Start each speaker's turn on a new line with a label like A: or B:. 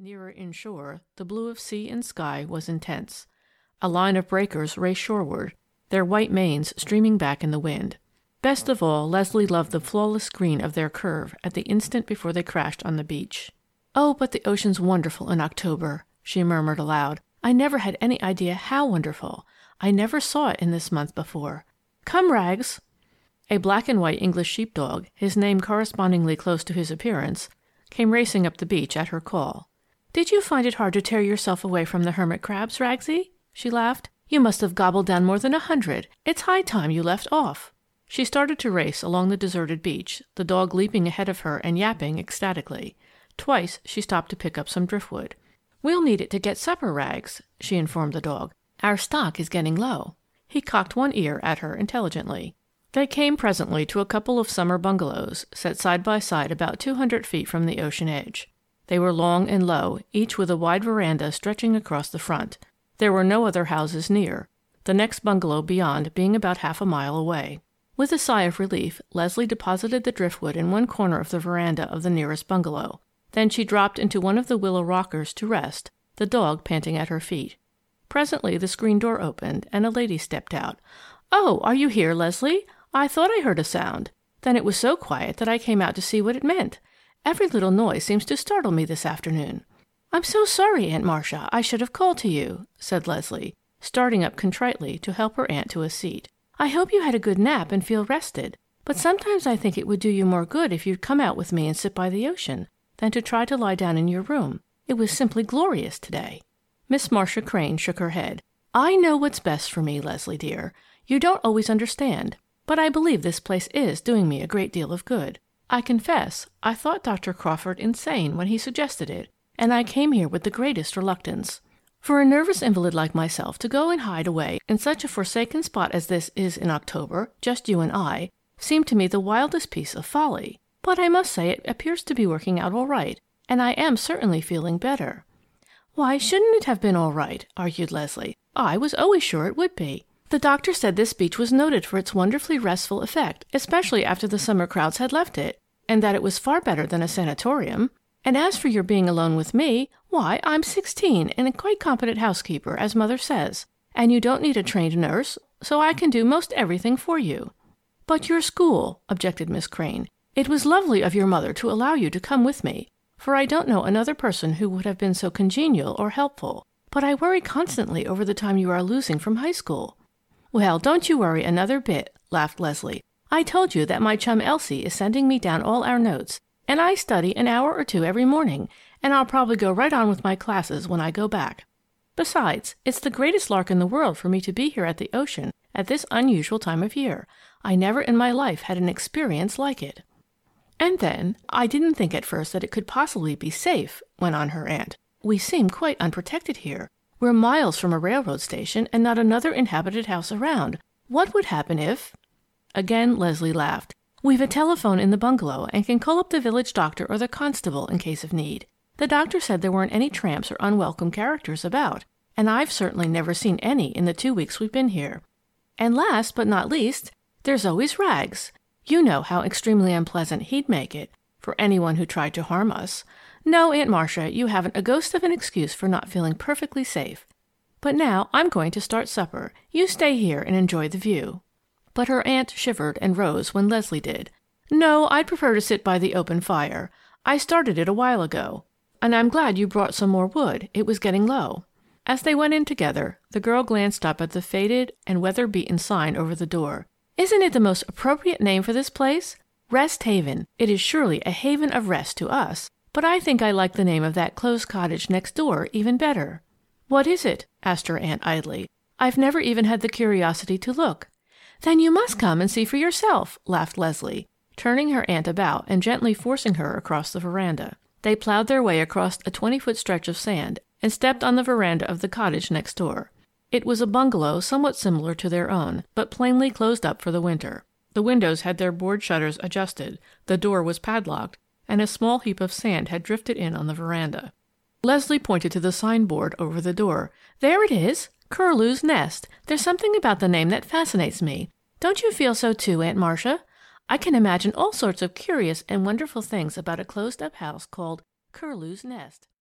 A: Nearer inshore, the blue of sea and sky was intense. A line of breakers raced shoreward, their white manes streaming back in the wind. Best of all, Leslie loved the flawless green of their curve at the instant before they crashed on the beach. "Oh, but the ocean's wonderful in October," she murmured aloud. "I never had any idea how wonderful. I never saw it in this month before. Come, Rags!" A black and white English sheepdog, his name correspondingly close to his appearance, came racing up the beach at her call. "Did you find it hard to tear yourself away from the hermit crabs, Ragsy?" she laughed. "You must have gobbled down more than 100. It's high time you left off." She started to race along the deserted beach, the dog leaping ahead of her and yapping ecstatically. Twice she stopped to pick up some driftwood. "We'll need it to get supper, Rags," she informed the dog. "Our stock is getting low." He cocked one ear at her intelligently. They came presently to a couple of summer bungalows, set side by side about 200 feet from the ocean edge. They were long and low, each with a wide veranda stretching across the front. There were no other houses near, the next bungalow beyond being about half a mile away. With a sigh of relief, Leslie deposited the driftwood in one corner of the veranda of the nearest bungalow. Then she dropped into one of the willow rockers to rest, the dog panting at her feet. Presently the screen door opened, and a lady stepped out. "Oh, are you here, Leslie? I thought I heard a sound. Then it was so quiet that I came out to see what it meant. Every little noise seems to startle me this afternoon." "I'm so sorry, Aunt Marcia. I should have called to you," said Leslie, starting up contritely to help her aunt to a seat. "I hope you had a good nap and feel rested, but sometimes I think it would do you more good if you'd come out with me and sit by the ocean than to try to lie down in your room. It was simply glorious today." Miss Marcia Crane shook her head. "I know what's best for me, Leslie dear. You don't always understand, but I believe this place is doing me a great deal of good. I confess I thought Dr. Crawford insane when he suggested it, and I came here with the greatest reluctance. For a nervous invalid like myself to go and hide away in such a forsaken spot as this is in October, just you and I, seemed to me the wildest piece of folly. But I must say it appears to be working out all right, and I am certainly feeling better." "Why shouldn't it have been all right?" argued Leslie. "I was always sure it would be. The doctor said this beach was noted for its wonderfully restful effect, especially after the summer crowds had left it, and that it was far better than a sanatorium. And as for your being alone with me, why, I'm 16 and a quite competent housekeeper, as Mother says, and you don't need a trained nurse, so I can do most everything for you." "But your school," objected Miss Crane. "It was lovely of your mother to allow you to come with me, for I don't know another person who would have been so congenial or helpful. But I worry constantly over the time you are losing from high school." "Well, don't you worry another bit," laughed Leslie. "I told you that my chum Elsie is sending me down all our notes, and I study an hour or two every morning, and I'll probably go right on with my classes when I go back. Besides, it's the greatest lark in the world for me to be here at the ocean at this unusual time of year. I never in my life had an experience like it." "And then, I didn't think at first that it could possibly be safe," went on her aunt. "We seem quite unprotected here. We're miles from a railroad station and not another inhabited house around. What would happen if—" Again Leslie laughed. "We've a telephone in the bungalow and can call up the village doctor or the constable in case of need. The doctor said there weren't any tramps or unwelcome characters about, and I've certainly never seen any in the 2 weeks we've been here. And last but not least, there's always Rags. You know how extremely unpleasant he'd make it for anyone who tried to harm us. No, Aunt Marcia, you haven't a ghost of an excuse for not feeling perfectly safe. But now I'm going to start supper. You stay here and enjoy the view." But her aunt shivered and rose when Leslie did. "No, I'd prefer to sit by the open fire. I started it a while ago. And I'm glad you brought some more wood. It was getting low." As they went in together, the girl glanced up at the faded and weather-beaten sign over the door. "Isn't it the most appropriate name for this place? Rest Haven. It is surely a haven of rest to us. But I think I like the name of that closed cottage next door even better." "What is it?" asked her aunt idly. "I've never even had the curiosity to look." "Then you must come and see for yourself," laughed Leslie, turning her aunt about and gently forcing her across the veranda. They plowed their way across a 20-foot stretch of sand and stepped on the veranda of the cottage next door. It was a bungalow somewhat similar to their own, but plainly closed up for the winter. The windows had their board shutters adjusted, the door was padlocked, and a small heap of sand had drifted in on the veranda. Leslie pointed to the signboard over the door. "There it is! Curlew's Nest. There's something about the name that fascinates me. Don't you feel so too, Aunt Marcia? I can imagine all sorts of curious and wonderful things about a closed-up house called Curlew's Nest."